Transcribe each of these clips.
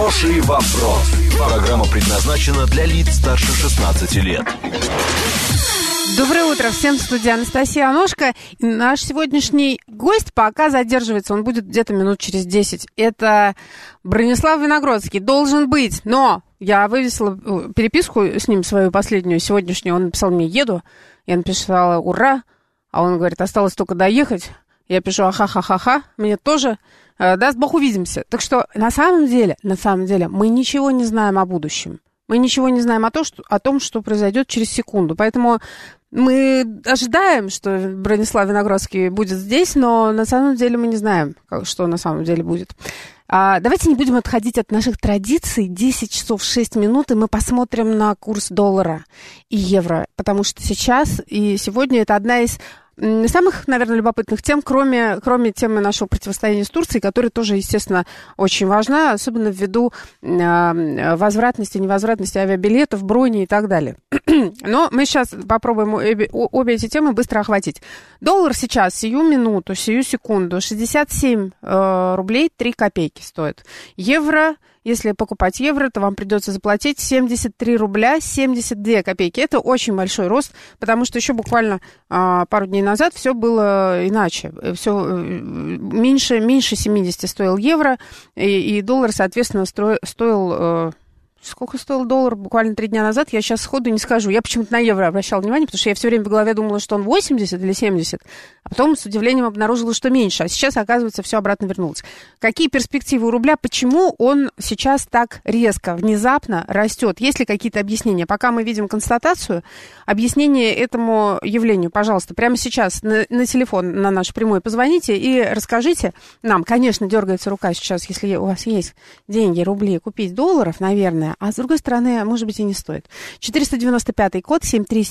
Хороший вопрос. Программа предназначена для лиц старше 16 лет. Доброе утро. Всем в студии Анастасия Аношка. Наш сегодняшний гость пока задерживается. Он будет где-то минут через 10. Это Бронислав Виногродский. Должен быть. Но я вывесила переписку с ним свою последнюю, сегодняшнюю. Он написал мне «еду». Я написала «ура». А он говорит, осталось только доехать. Я пишу «аха-ха-ха-ха». Мне тоже. Даст Бог, увидимся. Так что на самом деле, мы ничего не знаем о будущем. Мы ничего не знаем о том, что произойдет через секунду. Поэтому мы ожидаем, что Бронислав Виногродский будет здесь, но на самом деле мы не знаем, что на самом деле будет. Давайте не будем отходить от наших традиций. 10 часов 6 минут, и мы посмотрим на курс доллара и евро. Потому что сейчас и сегодня это одна из самых, наверное, любопытных тем, кроме темы нашего противостояния с Турцией, которая тоже, естественно, очень важна, особенно ввиду возвратности, невозвратности авиабилетов, брони и так далее. Но мы сейчас попробуем обе эти темы быстро охватить. Доллар сейчас, сию минуту, сию секунду, 67 рублей 3 копейки стоит. Евро, если покупать евро, то вам придется заплатить 73 рубля 72 копейки. Это очень большой рост, потому что еще буквально пару дней назад все было иначе. Все меньше 70 стоил евро, и доллар, соответственно, стоил... Сколько стоил доллар буквально 3 дня назад, я сейчас сходу не скажу. Я почему-то на евро обращала внимание, потому что я все время в голове думала, что он 80 или 70, а потом с удивлением обнаружила, что меньше. А сейчас, оказывается, все обратно вернулось. Какие перспективы у рубля? Почему он сейчас так резко, внезапно растет? Есть ли какие-то объяснения? Пока мы видим констатацию, объяснение этому явлению, пожалуйста, прямо сейчас на телефон, на наш прямой позвоните и расскажите нам. Конечно, дергается рука сейчас, если у вас есть деньги, рубли, купить долларов, наверное, а с другой стороны, может быть, и не стоит. 495-й код,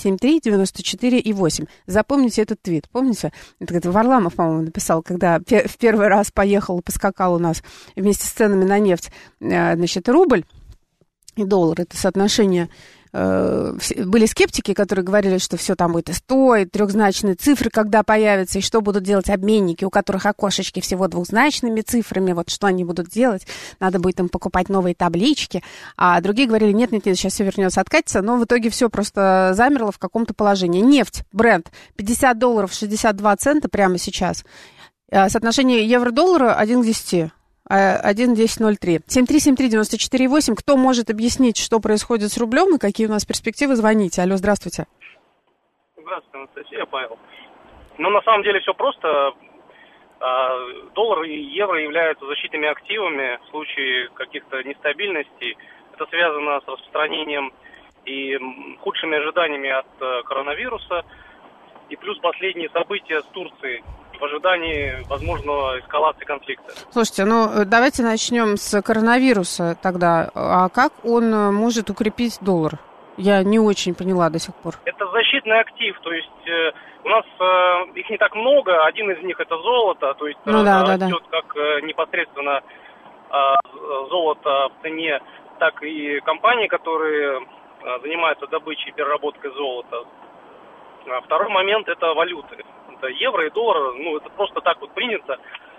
7373-94-8. Запомните этот твит. Помните? Это Варламов, по-моему, написал, когда в первый раз поехал и поскакал у нас вместе с ценами на нефть, значит, рубль и доллар. Это соотношение... Были скептики, которые говорили, что все там будет и стоит, трехзначные цифры, когда появятся, и что будут делать обменники, у которых окошечки всего двухзначными цифрами, вот что они будут делать, надо будет им покупать новые таблички, а другие говорили, нет, сейчас все вернется, откатится, но в итоге все просто замерло в каком-то положении. Нефть, Брент, $50 62 цента прямо сейчас, соотношение евро-доллара 1 к 10. 1.10.03. 7373948. Кто может объяснить, что происходит с рублем и какие у нас перспективы? Звоните. Алло, здравствуйте. Здравствуйте, Анастасия, Павел. Ну, на самом деле все просто. Доллар и евро являются защитными активами в случае каких-то нестабильностей. Это связано с распространением и худшими ожиданиями от коронавируса. И плюс последние события с Турцией в ожидании возможного эскалации конфликта. Слушайте, давайте начнем с коронавируса тогда. А как он может укрепить доллар? Я не очень поняла до сих пор. Это защитный актив, то есть у нас их не так много. Один из них это золото, то есть растет как непосредственно золото в цене, так и компании, которые занимаются добычей и переработкой золота. Второй момент это валюты. Это евро и доллар, это просто так вот принято.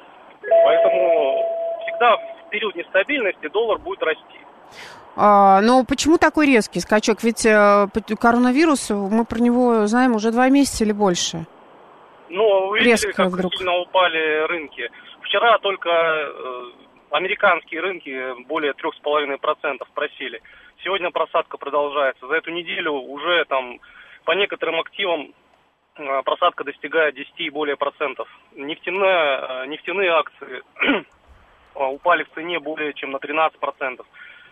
Поэтому всегда в период нестабильности доллар будет расти. Но почему такой резкий скачок? Ведь коронавирус, мы про него знаем уже 2 месяца или больше. Вы видели, как сильно упали рынки. Вчера только американские рынки более 3,5% просели. Сегодня просадка продолжается. За эту неделю уже там по некоторым активам просадка достигает 10 и более процентов. Нефтяные акции упали в цене более чем на 13%.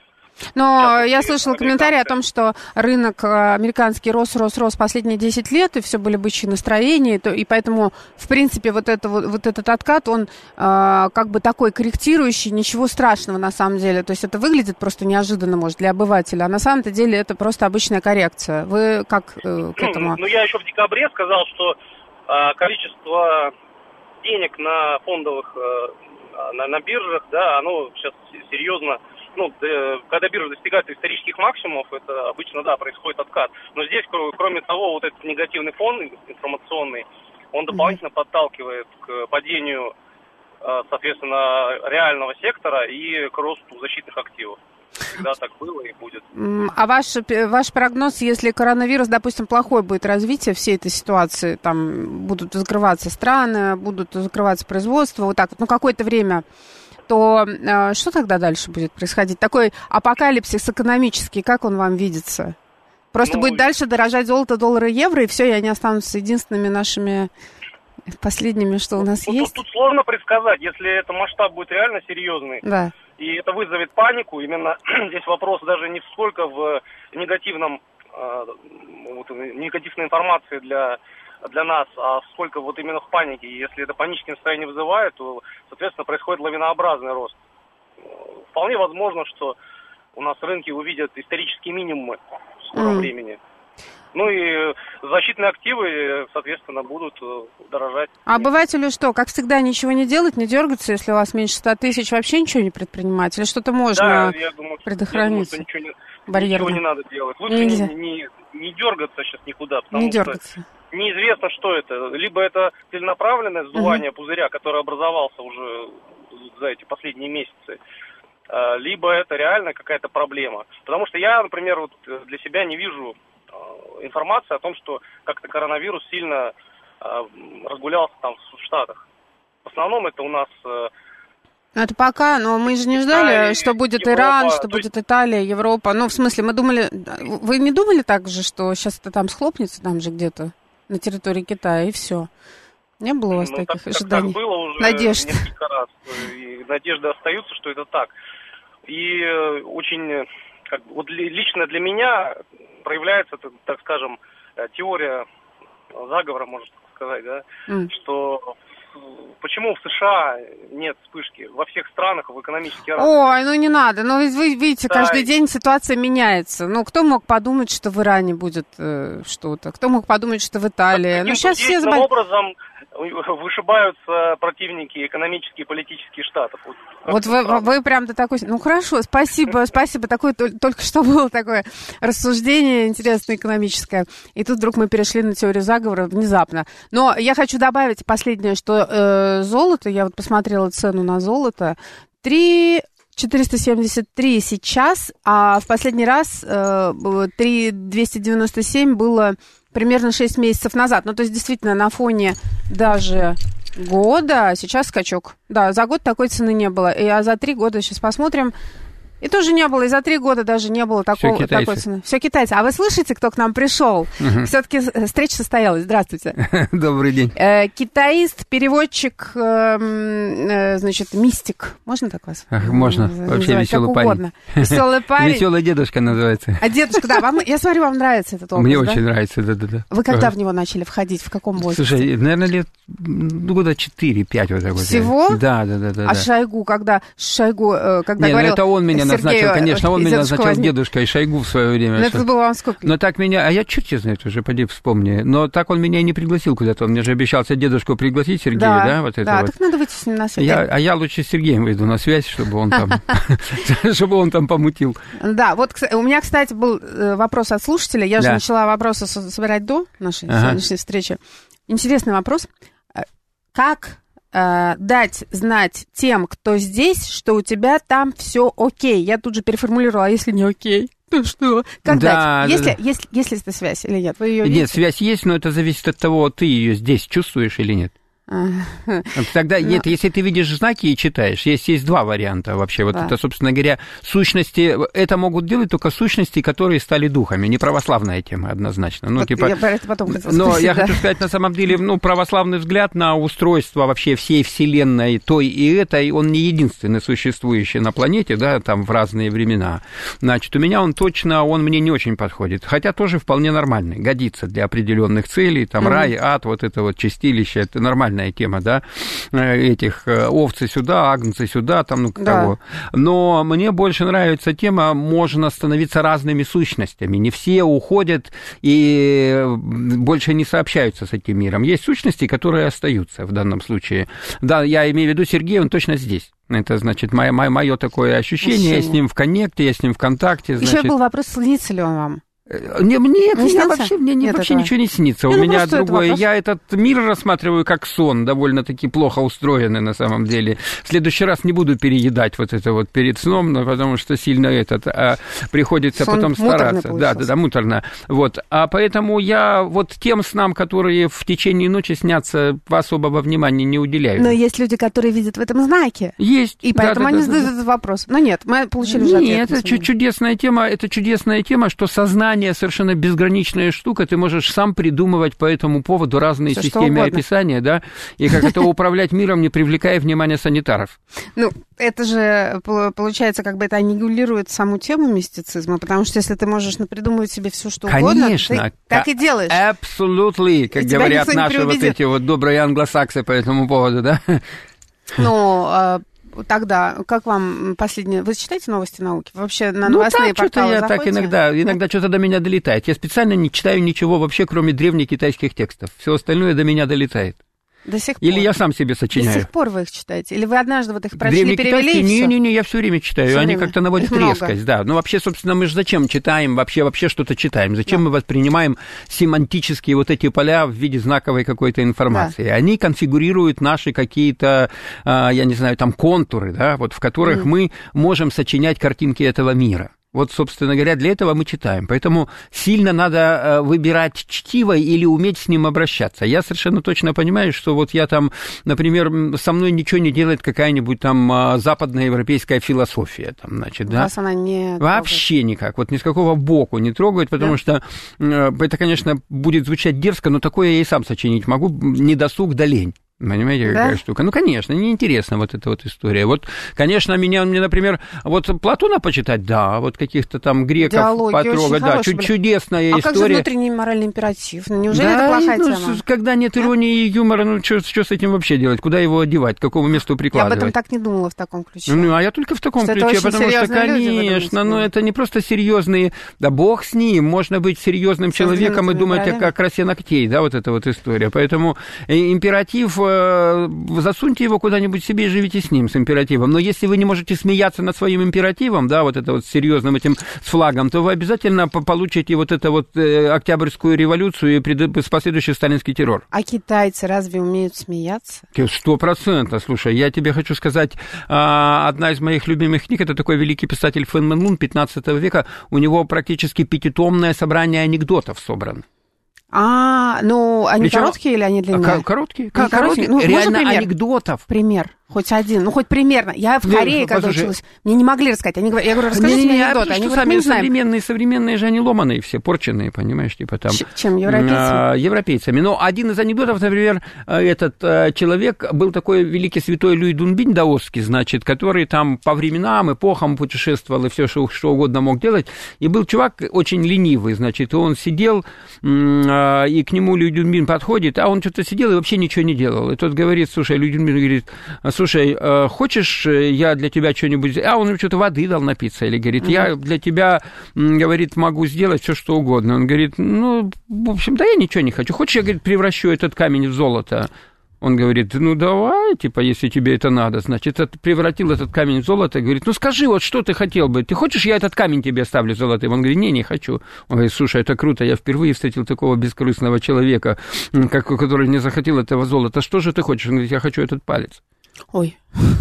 Но я слышала комментарий о том, что рынок американский рос последние 10 лет, и все были бычьи настроения, и поэтому, в принципе, вот этот откат, он как бы такой корректирующий, ничего страшного на самом деле. То есть это выглядит просто неожиданно, может, для обывателя, а на самом-то деле это просто обычная коррекция. Вы как к этому? Я еще в декабре сказал, что количество денег на фондовых, на биржах, оно сейчас серьезно. Когда биржа достигает исторических максимумов, это обычно, происходит откат. Но здесь, кроме того, вот этот негативный фон информационный, он дополнительно подталкивает к падению соответственно, реального сектора и к росту защитных активов. Всегда так было и будет. А ваш прогноз, если коронавирус, допустим, плохое будет развитие всей этой ситуации, там будут закрываться страны, будут закрываться производства, вот так вот, ну, какое-то время, то что тогда дальше будет происходить? Такой апокалипсис экономический, как он вам видится? Просто будет дальше дорожать золото, доллары, евро, и все, и они останутся единственными нашими последними, что у нас есть? Тут сложно предсказать, если это масштаб будет реально серьезный. Да. И это вызовет панику. Именно здесь вопрос даже не сколько в негативной информации для нас, а сколько вот именно в панике. И если это паническое состояние вызывает, то, соответственно, происходит лавинообразный рост. Вполне возможно, что у нас рынки увидят исторические минимумы в скором времени. Ну и защитные активы, соответственно, будут дорожать. А обывателю что, как всегда, ничего не делать, не дергаться, если у вас меньше 100 тысяч, вообще ничего не предпринимать? Или что-то можно предохраниться? Ничего не надо делать. Лучше не дергаться сейчас никуда, потому что неизвестно, что это. Либо это целенаправленное сдувание пузыря, который образовался уже за эти последние месяцы, либо это реально какая-то проблема. Потому что я, например, вот для себя не вижу информации о том, что как-то коронавирус сильно разгулялся там в Штатах. В основном это у нас... Это пока, но мы же не ждали, что будет Европа, Иран, что будет Италия, Европа. Ну, в смысле, мы думали... Вы не думали так же, что сейчас это там схлопнется, там же где-то, на территории Китая, и все? Не было у вас таких ожиданий? Так было уже надежд несколько раз. И надежды остаются, что это так. И очень... Вот лично для меня проявляется, так скажем, теория заговора, можно сказать, да, что почему в США нет вспышки, во всех странах в экономически разных. Ой, ну не надо, ну вы видите, каждый день ситуация меняется. Ну кто мог подумать, что в Иране будет что-то, кто мог подумать, что в Италии. Ну сейчас все образом вышибаются противники экономические и политические штатов. Вот вы прям до такой... Ну, хорошо, спасибо. Такое, только что было такое рассуждение интересное, экономическое. И тут вдруг мы перешли на теорию заговора внезапно. Но я хочу добавить последнее, что золото, я вот посмотрела цену на золото, 3,473 сейчас, а в последний раз 3,297 было примерно 6 месяцев назад. Ну, то есть, действительно, на фоне даже года сейчас скачок. Да, за год такой цены не было. А за 3 года, сейчас посмотрим, и тоже не было. И за 3 года даже не было такой цены. Все китайцы. А вы слышите, кто к нам пришел? Все-таки встреча состоялась. Здравствуйте. Добрый день. Китаист, переводчик, значит, мистик. Можно так вас? Можно. Вообще веселый парень. Веселый парень. Веселый дедушка называется. А дедушка, да. Я смотрю, вам нравится этот образ, Мне очень нравится, да. Вы когда в него начали входить? В каком возрасте? Слушай, наверное, лет года 4-5 вот так вот. Всего? Да. А Шойгу, когда говорил... это он меня назначил, конечно, он меня назначил возник. дедушкой Шойгу в свое время. Это было вам сколько лет? Но так меня, а я черт не знаю, уже поди вспомни, но так он меня и не пригласил куда-то, он мне же обещался дедушку пригласить, Сергея, да? Вот это да, вот. Так надо выйти с ним на связь. А я лучше с Сергеем выйду на связь, чтобы он там помутил. Да, вот у меня, кстати, был вопрос от слушателя, я же начала вопросы собирать до нашей сегодняшней встречи. Интересный вопрос. Как дать знать тем, кто здесь, что у тебя там все окей? Я тут же переформулировала, а если не окей? То что? Как дать? Есть ли эта связь или нет? Вы ее видите? Нет, связь есть, но это зависит от того, ты ее здесь чувствуешь или нет. Тогда нет, если ты видишь знаки и читаешь, есть два варианта вообще. Вот это, собственно говоря, сущности, это могут делать только сущности, которые стали духами. Не православная тема однозначно. Ну, я про это потом хотела спросить. Но я хочу сказать, на самом деле, православный взгляд на устройство вообще всей Вселенной, той и этой, он не единственный существующий на планете, да, там в разные времена. Значит, у меня он мне не очень подходит. Хотя тоже вполне нормальный, годится для определенных целей, там рай, ад, вот это вот чистилище, это нормально. Тема, да, этих овцы сюда, агнцы сюда, там, того. Но мне больше нравится тема, можно становиться разными сущностями. Не все уходят и больше не сообщаются с этим миром. Есть сущности, которые остаются в данном случае. Да, я имею в виду Сергея, он точно здесь. Это, значит, мое такое ощущение. Я с ним в коннекте, я с ним в контакте. Еще был вопрос, снится ли он вам? Мне вообще ничего не снится. У меня другое. Я этот мир рассматриваю как сон, довольно-таки плохо устроенный на самом деле. В следующий раз не буду переедать вот это вот перед сном, потому что сильно приходится сон потом стараться. Да, муторно. Вот. А поэтому я вот тем снам, которые в течение ночи снятся, особого внимания не уделяю. Но есть люди, которые видят в этом знаки. Есть. И поэтому они задают этот вопрос. Но нет, мы получили уже ответ. Нет, это чудесная тема, что сознание совершенно безграничная штука, ты можешь сам придумывать по этому поводу разные системы описания, да, и как это управлять миром, не привлекая внимания санитаров. Ну, это же, получается, как бы это аннигилирует саму тему мистицизма, потому что если ты можешь напридумывать себе все, что угодно, ты так и делаешь. Absolutely, как говорят наши вот эти вот добрые англосаксы по этому поводу, да? Ну, тогда, как вам последнее... Вы читаете новости науки? Вообще на новостные порталы заходите? Так иногда что-то до меня долетает. Я специально не читаю ничего вообще, кроме древних китайских текстов. Все остальное до меня долетает. До сих пор. Или я сам себе сочиняю. До сих пор вы их читаете? Или вы однажды вот их прочли, перевели и все? Не, я все время читаю. Всё Они время. Как-то наводят резкость. Да. Ну, вообще, собственно, мы же зачем читаем? Вообще что-то читаем. Зачем мы воспринимаем семантические вот эти поля в виде знаковой какой-то информации? Да. Они конфигурируют наши какие-то, я не знаю, там контуры, да, вот в которых мы можем сочинять картинки этого мира. Вот, собственно говоря, для этого мы читаем. Поэтому сильно надо выбирать чтиво или уметь с ним обращаться. Я совершенно точно понимаю, что вот я там, например, со мной ничего не делает какая-нибудь там западноевропейская философия. Там, значит, да? Вас она не вообще трогает. Никак. Вот ни с какого боку не трогает, потому что это, конечно, будет звучать дерзко, но такое я и сам сочинить могу. Недосуг да лень. Понимаете, какая штука? Ну, конечно, неинтересна вот эта вот история. Вот, конечно, мне, например, вот Платона почитать, да, вот каких-то там греков диалоги потрогать, да, чудесная история. А как же внутренний моральный императив? Неужели это плохая тема? Когда нет иронии и юмора, ну, что с этим вообще делать? Куда его одевать? К какому месту прикладывать? Я об этом так не думала в таком ключе. Ну, а я только в таком ключе, потому что, конечно, ну, это не просто серьезные, да бог с ним, можно быть серьезным человеком и думать о красе ногтей, да, вот эта вот история. Поэтому императив... засуньте его куда-нибудь себе и живите с ним, с императивом. Но если вы не можете смеяться над своим императивом, да, вот это вот серьезным этим с флагом, то вы обязательно получите вот эту вот Октябрьскую революцию и последующий сталинский террор. А китайцы разве умеют смеяться? 100%. Слушай, я тебе хочу сказать, одна из моих любимых книг, это такой великий писатель Фэн Мэн Лун 15 века, у него практически 5-томное собрание анекдотов собрано. Ну, они короткие или они длинные? Короткие. Ну, реально анекдотов. Пример. Хоть один, ну хоть примерно. Я в Корее, когда училась, мне не могли рассказать. Я говорю, расскажите мне анекдоты. Они говорят, мы не знаем. Современные же они ломаные все, порченые, понимаешь, типа там. Чем, европейцами? Европейцами. Но один из анекдотов, например, этот человек, был такой великий святой Люй Дунбинь даосский, значит, который там по временам, эпохам путешествовал и все, что угодно мог делать. И был чувак очень ленивый, значит, и он сидел, и к нему Люй Дунбинь подходит, а он что-то сидел и вообще ничего не делал. И тот говорит, слушай, Люй Дунбинь говорит, слушай, хочешь, я для тебя что-нибудь... А он что-то воды дал напиться, или говорит, я для тебя, говорит, могу сделать все, что угодно. Он говорит, ну, в общем, да я ничего не хочу. Хочешь, я, говорит, превращу этот камень в золото? Он говорит, ну, давай, типа, если тебе это надо. Значит, превратил этот камень в золото, говорит, ну, скажи, вот что ты хотел бы? Ты хочешь, я этот камень тебе оставлю золотым? Он говорит, не хочу. Он говорит, слушай, это круто, я впервые встретил такого бескорыстного человека, который не захотел этого золота. Что же ты хочешь? Он говорит, я хочу этот палец. Ой.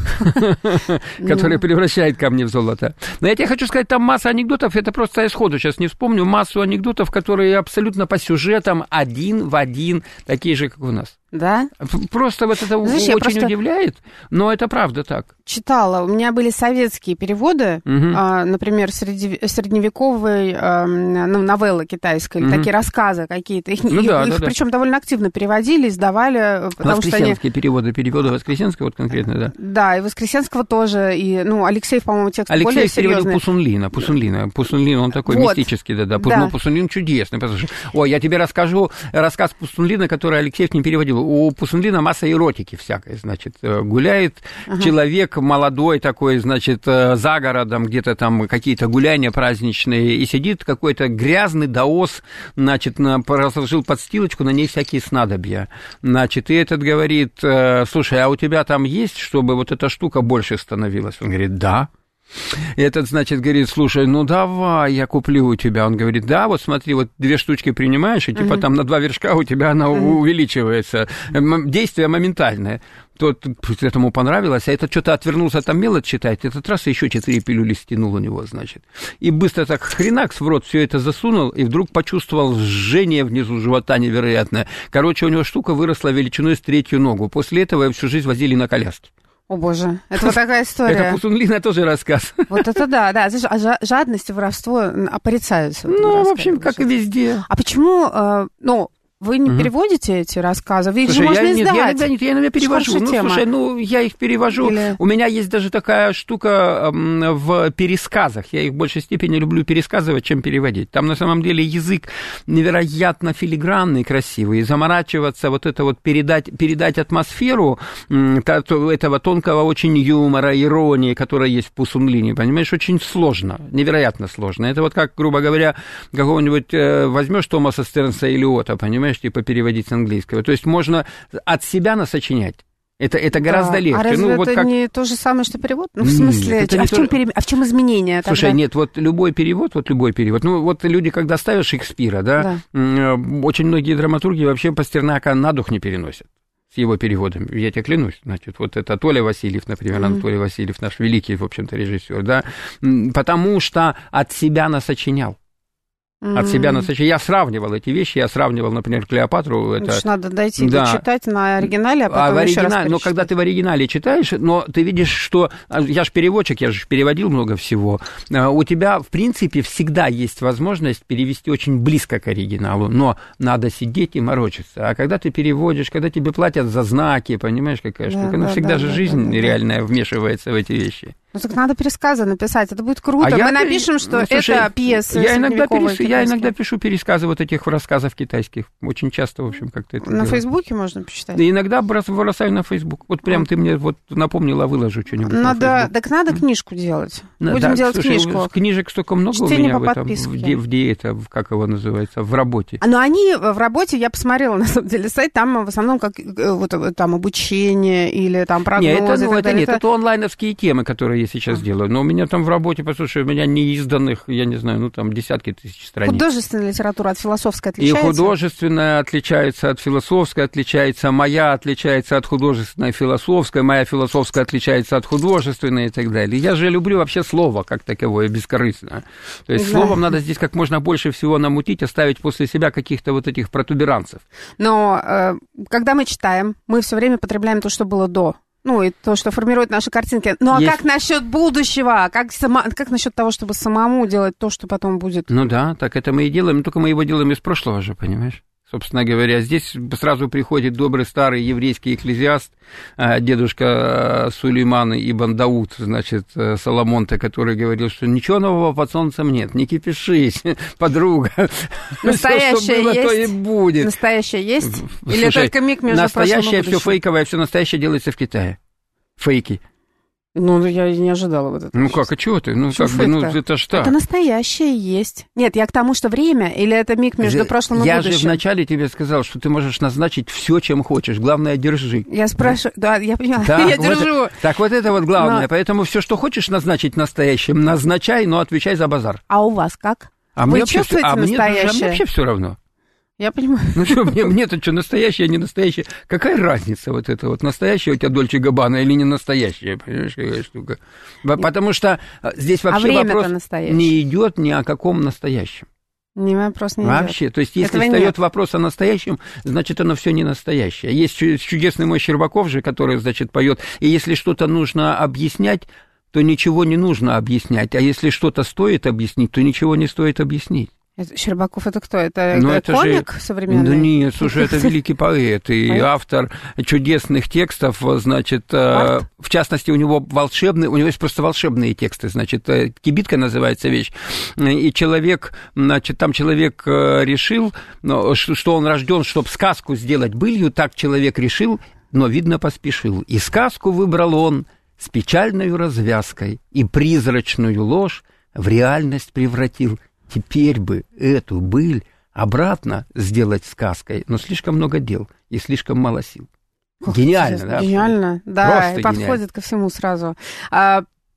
Который превращает камни в золото. Но я тебе хочу сказать, там масса анекдотов, это просто я сходу сейчас не вспомню, массу анекдотов, которые абсолютно по сюжетам один в один, такие же, как у нас. Да? Просто вот это очень удивляет, но это правда так. Читала. У меня были советские переводы, например, средневековые новеллы китайской, или такие рассказы какие-то. Их причем довольно активно переводили, издавали. Воскресенские переводы Воскресенского вот конкретно, да? Да, и Воскресенского тоже, и, Алексеев, по-моему, текст более серьезный. Алексеев переводил Пусунлина, он такой мистический, да. Пусунлин чудесный, послушай. Ой, я тебе расскажу рассказ Пусунлина, который Алексеев не переводил. У Пусунлина масса эротики всякой, значит, гуляет человек молодой такой, значит, за городом, где-то там какие-то гуляния праздничные, и сидит какой-то грязный даос, значит, разложил подстилочку, на ней всякие снадобья. Значит, и этот говорит, слушай, а у тебя там есть, чтобы вот эта штука больше становилась? Он говорит, да. И этот, значит, говорит, слушай, ну давай, я куплю у тебя. Он говорит, да, вот смотри, вот 2 штучки принимаешь, и типа там на 2 вершка у тебя она увеличивается. Действие моментальное. Тот этому понравилось, а этот что-то отвернулся, там мелочь читает, этот раз еще 4 пилюли стянул у него, значит. И быстро так хренакс в рот все это засунул, и вдруг почувствовал жжение внизу живота невероятное. Короче, у него штука выросла величиной с 3-ю ногу. После этого его всю жизнь возили на коляске. О, боже, это вот такая история. Это Пусунлина тоже рассказ. Вот это да. Жадность и воровство порицаются. Ну, в общем, как и везде. А почему, вы не переводите эти рассказы? Их же можно издать. Я иногда перевожу. Я их перевожу. У меня есть даже такая штука в пересказах. Я их в большей степени люблю пересказывать, чем переводить. Там на самом деле язык невероятно филигранный, красивый. И заморачиваться, вот это вот передать атмосферу этого тонкого очень юмора, иронии, которая есть в Пусунлине, понимаешь, очень сложно, невероятно сложно. Это вот как, грубо говоря, какого-нибудь возьмешь Томаса Стернса или Ота, понимаешь, типа переводить с английского. То есть можно от себя насочинять. Это гораздо легче. А разве это не то же самое, что перевод? Ну, в смысле, в чем изменение? Слушай, нет, вот любой перевод. Ну, вот люди, когда ставят Шекспира, да, очень многие драматурги вообще Пастернака на дух не переносят с его переводом. Я тебе клянусь. Значит, вот это Толя Васильев, например, Анатолий Васильев, наш великий, в общем-то, режиссер, да, потому что от себя насочинял. От себя насочинял. Я сравнивал эти вещи, например, Клеопатру. Это... Надо дойти дочитать на оригинале, а потом еще раз перечитать. Но когда ты в оригинале читаешь, но ты видишь, что... Я же переводчик, я же переводил много всего. У тебя, в принципе, всегда есть возможность перевести очень близко к оригиналу, но надо сидеть и морочиться. А когда ты переводишь, когда тебе платят за знаки, понимаешь, какая штука? Ну, всегда же жизнь реальная вмешивается в эти вещи. Ну, так надо пересказы написать, это будет круто. Мы напишем, что это пьесы. Я иногда пишу пересказы вот этих рассказов китайских. Очень часто, в общем, как-то это на Фейсбуке можно почитать? И иногда бросаю на Фейсбук. Вот прям ты мне вот напомнила, выложу что-нибудь на Фейсбук. Так надо книжку делать. Будем делать книжку. Книжек столько много у меня в диете, как его называется, в работе. Но они в работе, я посмотрела, на самом деле, сайт, там в основном как вот там обучение или там прогнозы. Нет, это онлайновские темы, которые я сейчас делаю. Но у меня там в работе, послушай, у меня неизданных, я не знаю, ну там десятки тысяч страниц. Художественная литература от философской отличается? И художественная отличается от философской, отличается моя, отличается от художественной, философской, моя философская отличается от художественной и так далее. Я же люблю вообще слово как таковое, бескорыстно. То есть словом надо здесь как можно больше всего намутить, оставить после себя каких-то вот этих протуберанцев. Но когда мы читаем, мы все время потребляем то, что было до. Ну, и то, что формирует наши картинки. Ну, а как насчет будущего? Как насчет того, чтобы самому делать то, что потом будет? Ну да, так это мы и делаем, только мы его делаем из прошлого же, понимаешь? Собственно говоря, здесь сразу приходит добрый старый еврейский экклезиаст, дедушка Сулейман ибн Дауд, значит, Соломон-то, который говорил, что ничего нового под солнцем нет, не кипишись, подруга. Настоящее что было, есть? То и будет. Настоящее есть? Или только миг между прошлым и будущим? Настоящее, все фейковое, все настоящее делается в Китае. Фейки. Ну, я не ожидала вот этого. Ну, как, а чего ты? Ну, как бы, ну, это ж так. Это настоящее есть. Нет, я к тому, что время, или это миг между прошлым и будущим? Я же вначале тебе сказал, что ты можешь назначить все, чем хочешь. Главное, держи. Я спрашиваю, да, я поняла, я держу. Так вот это вот главное. Поэтому все, что хочешь назначить настоящим, назначай, но отвечай за базар. А у вас как? Вы чувствуете настоящее? Мне вообще все равно. Я понимаю. Ну что, мне-то что, настоящее, не настоящее? Какая разница вот это вот, настоящее у тебя Дольче Габбана или не настоящее? Понимаешь, какая штука? Потому что здесь вообще вопрос не идет ни о каком настоящем. Вопрос не идет. Вообще, то есть если встает вопрос о настоящем, значит, оно все не настоящее. Есть чудесный мой Щербаков же, который, значит, поет, и если что-то нужно объяснять, то ничего не нужно объяснять, а если что-то стоит объяснить, то ничего не стоит объяснить. Щербаков это кто? Это комик современный? Да нет, слушай, это великий поэт и автор чудесных текстов, значит, в частности, у него есть просто волшебные тексты, значит, «Кибитка» называется вещь, и человек, значит, там человек решил, что он рожден, чтобы сказку сделать былью, так человек решил, но, видно, поспешил, и сказку выбрал он с печальной развязкой, и призрачную ложь в реальность превратил. Теперь бы эту быль обратно сделать сказкой, но слишком много дел и слишком мало сил. Гениально, да? Гениально, да, и подходит ко всему сразу.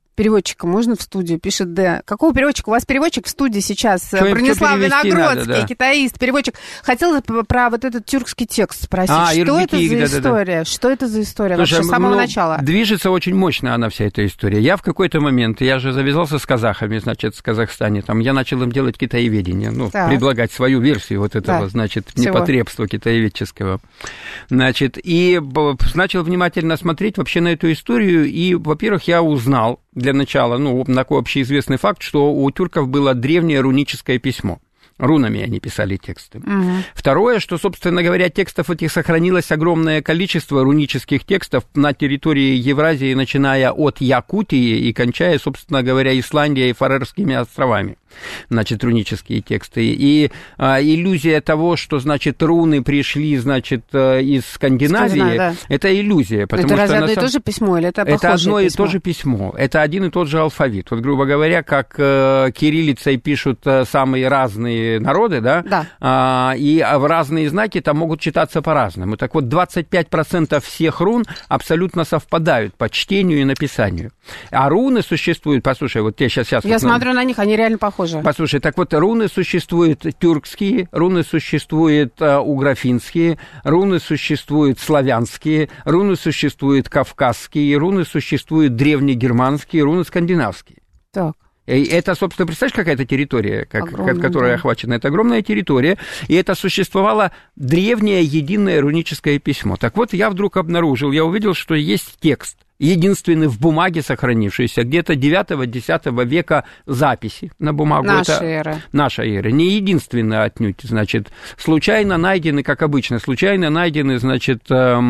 переводчика можно в студию? Пишет Д. Какого переводчика? У вас переводчик в студии сейчас. Бронислав Виногродский, китаист, переводчик. Хотела про вот этот тюркский текст спросить. Что это за история? Что это за история вообще с самого начала? Движется очень мощно она, вся эта история. Я в какой-то момент, я же завязался с казахами, значит, в Казахстане, там, я начал им делать китаеведение, предлагать свою версию вот этого, значит, непотребства китаеведческого. Значит, и начал внимательно смотреть вообще на эту историю, и, во-первых, я узнал, для начала, такой общеизвестный факт, что у тюрков было древнее руническое письмо. Рунами они писали тексты. Угу. Второе, что, собственно говоря, текстов этих сохранилось огромное количество рунических текстов на территории Евразии, начиная от Якутии и кончая, собственно говоря, Исландией и Фарерскими островами. Значит, рунические тексты. И иллюзия того, что, значит, руны пришли, значит, из Скандинавии, это иллюзия. Это разве одно и то же письмо, или это похожее письмо? Это одно и то же письмо. Это один и тот же алфавит. Вот, грубо говоря, как кириллицей пишут самые разные народы, да. И разные знаки там могут читаться по-разному. Так вот, 25% всех рун абсолютно совпадают по чтению и написанию. А руны существуют, послушай, вот я сейчас... Я смотрю на них, они реально похожи. Послушай, так вот, руны существуют тюркские, руны существуют уграфинские, руны существуют славянские, руны существуют кавказские, руны существуют древнегерманские, руны скандинавские. Так. И это, собственно, представляешь, какая-то территория, которая охвачена? Это огромная территория, и это существовало древнее единое руническое письмо. Так вот, я вдруг обнаружил, я увидел, что есть текст, единственный в бумаге сохранившийся, где-то 9-10 века записи на бумагу. Наша эра. Наша эра. Не единственная отнюдь, значит, случайно найдены, как обычно, значит,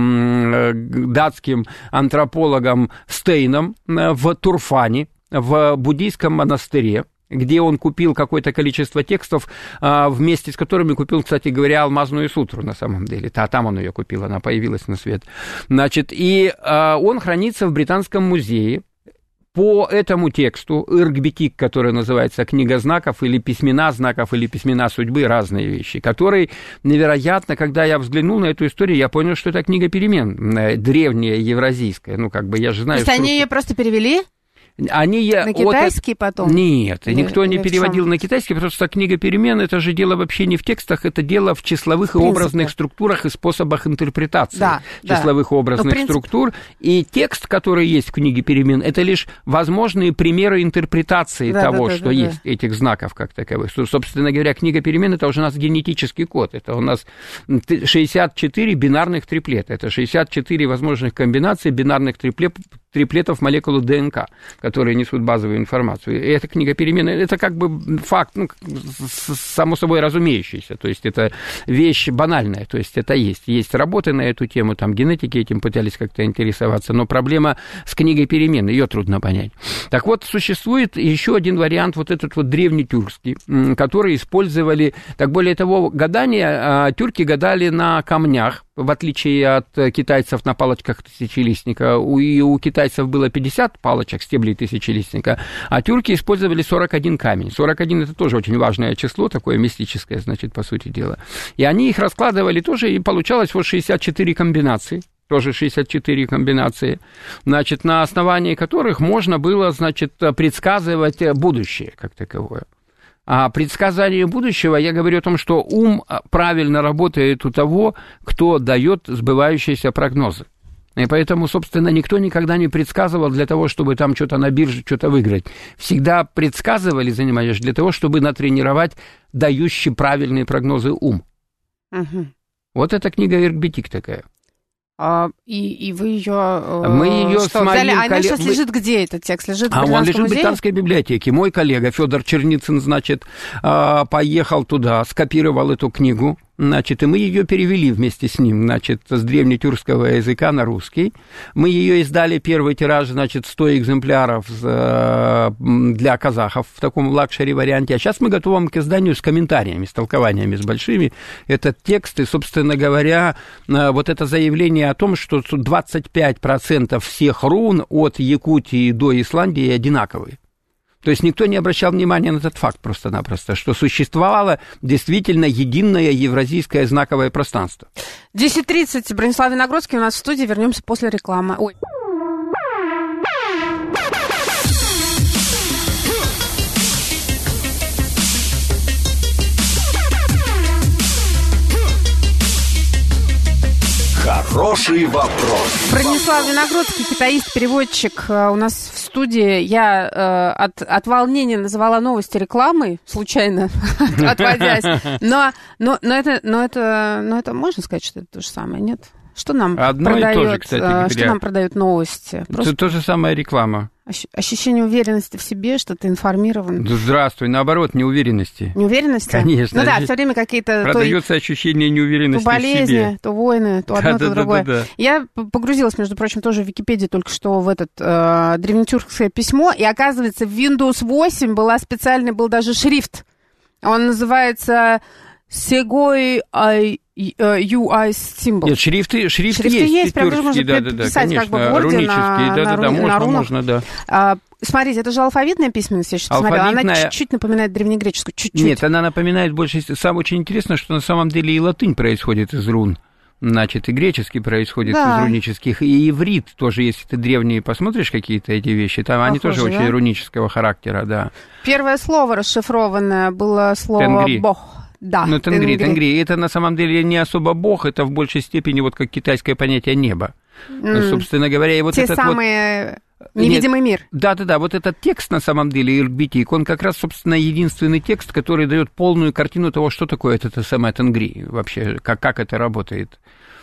датским антропологом Стейном в Турфане, в буддийском монастыре, где он купил какое-то количество текстов, вместе с которыми купил, кстати говоря, алмазную сутру на самом деле. Там он ее купил, она появилась на свет. Значит, и он хранится в Британском музее. По этому тексту Ирк-Битик, который называется «Книга знаков» или «Письмена знаков» или «Письмена судьбы», разные вещи, которые, невероятно, когда я взглянул на эту историю, я понял, что это книга перемен, древняя, евразийская. Я же знаю... То есть они ее просто перевели? На китайский потом? Нет, никто не переводил на китайский, потому что книга перемен, это же дело вообще не в текстах, это дело в числовых и образных структурах и способах интерпретации числовых и образных структур. И текст, который есть в книге перемен, это лишь возможные примеры интерпретации того, что есть, этих знаков как таковых. Собственно говоря, книга перемен, это уже у нас генетический код, это у нас 64 бинарных триплета, это 64 возможных комбинаций бинарных триплетов молекулы ДНК, которые несут базовую информацию. И эта книга перемен, это как бы факт, само собой разумеющийся, то есть это вещь банальная, то есть это есть. Есть работы на эту тему, там генетики этим пытались как-то интересоваться, но проблема с книгой перемен, ее трудно понять. Так вот, существует еще один вариант, вот этот вот древнетюркский, который использовали, так более того, гадания, тюрки гадали на камнях, в отличие от китайцев на палочках тысячелистника. У китайцев было 50 палочек, стеблей тысячелистника, а тюрки использовали 41 камень. 41 – это тоже очень важное число, такое мистическое, значит, по сути дела. И они их раскладывали тоже, и получалось вот 64 комбинации. Тоже 64 комбинации, значит, на основании которых можно было, значит, предсказывать будущее как таковое. А предсказание будущего, я говорю о том, что ум правильно работает у того, кто дает сбывающиеся прогнозы. И поэтому, собственно, никто никогда не предсказывал для того, чтобы там что-то на бирже, что-то выиграть. Всегда предсказывали, занимаясь, для того, чтобы натренировать дающий правильные прогнозы ум. Угу. Вот эта книга Ирк-Битик такая. И вы ее... Мы ее взяли? Она сейчас лежит где, этот текст? Лежит в Британском он лежит музее? в Британской библиотеке. Мой коллега Федор Черницын, значит, поехал туда, скопировал эту книгу, значит, и мы ее перевели вместе с ним, значит, с древнетюркского языка на русский. Мы ее издали, первый тираж, значит, 100 экземпляров для казахов в таком лакшери-варианте. А сейчас мы готовим к изданию с комментариями, с толкованиями, с большими. Этот текст, и, собственно говоря, вот это заявление о том, что 25% всех рун от Якутии до Исландии одинаковые. То есть никто не обращал внимания на этот факт просто-напросто, что существовало действительно единое евразийское знаковое пространство. 10:30. Бронислав Виногродский у нас в студии. Вернемся после рекламы. Хороший вопрос. Бронислав Виногродский, китаист-переводчик, у нас в студии. Я от волнения называла новости рекламой, случайно отводясь. Но это можно сказать, что это то же самое, нет? Что нам продают новости? Это то же самое реклама. Ощущение уверенности в себе, что ты информирован. Да здравствуй, наоборот, неуверенности. Неуверенности? Конечно. Ну да, все время какие-то... Продается ощущение неуверенности в себе. То болезни, то войны, то одно, то другое. Да. Я погрузилась, между прочим, тоже в Википедию только что в этот древнетюркское письмо, и оказывается, в Windows 8 был даже шрифт. Он называется Segoi UI Symbol. Нет, шрифты есть прям даже можно конечно, писать как бы в Word можно, да. Смотрите, это же алфавитная письменность, я сейчас посмотрела. Она чуть-чуть напоминает древнегреческую, чуть-чуть. Нет, она напоминает больше... Самое очень интересно, что на самом деле и латынь происходит из рун. Значит, и греческий происходит из рунических, и иврит тоже, если ты древние посмотришь какие-то эти вещи, там они тоже очень рунического характера, да. Первое слово расшифрованное было слово «Тенгри». «бог». Да, ну, тенгри. Это на самом деле не особо бог, это в большей степени вот как китайское понятие неба. Собственно говоря, и вот те этот самые невидимый мир. Да, вот этот текст, на самом деле, Иркбитик, он как раз, собственно, единственный текст, который дает полную картину того, что такое это самое тенгри, вообще, как это работает.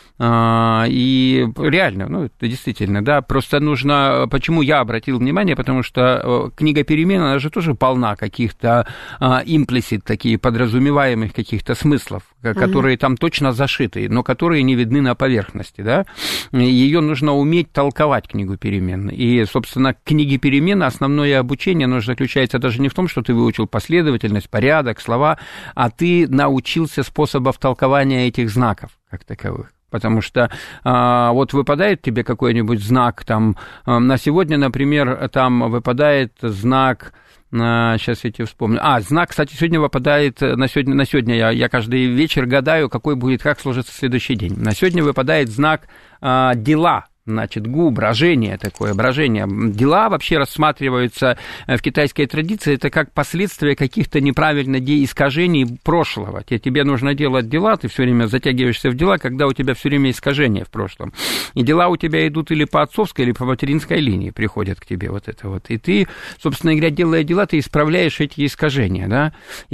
И реально, ну, это действительно, да, просто нужно, почему я обратил внимание, потому что книга перемен, она же тоже полна каких-то имплисит, такие подразумеваемых каких-то смыслов, которые там точно зашиты, но которые не видны на поверхности, да, ее нужно уметь толковать, книгу перемен, и, собственно, к книге перемен основное обучение, оно же заключается даже не в том, что ты выучил последовательность, порядок, слова, а ты научился способов толкования этих знаков, как таковых. Потому что вот выпадает тебе какой-нибудь знак, там, на сегодня, например, там выпадает знак, сейчас я тебе вспомню, знак, кстати, сегодня выпадает, на сегодня я каждый вечер гадаю, какой будет, как сложится следующий день. На сегодня выпадает знак дела. Значит, брожение такое, брожение. Дела вообще рассматриваются в китайской традиции, это как последствия каких-то неправильных искажений прошлого. Тебе нужно делать дела, ты все время затягиваешься в дела, когда у тебя все время искажения в прошлом. И дела у тебя идут или по отцовской, или по материнской линии приходят к тебе вот это вот. И ты, собственно говоря, делая дела, ты исправляешь эти искажения, да.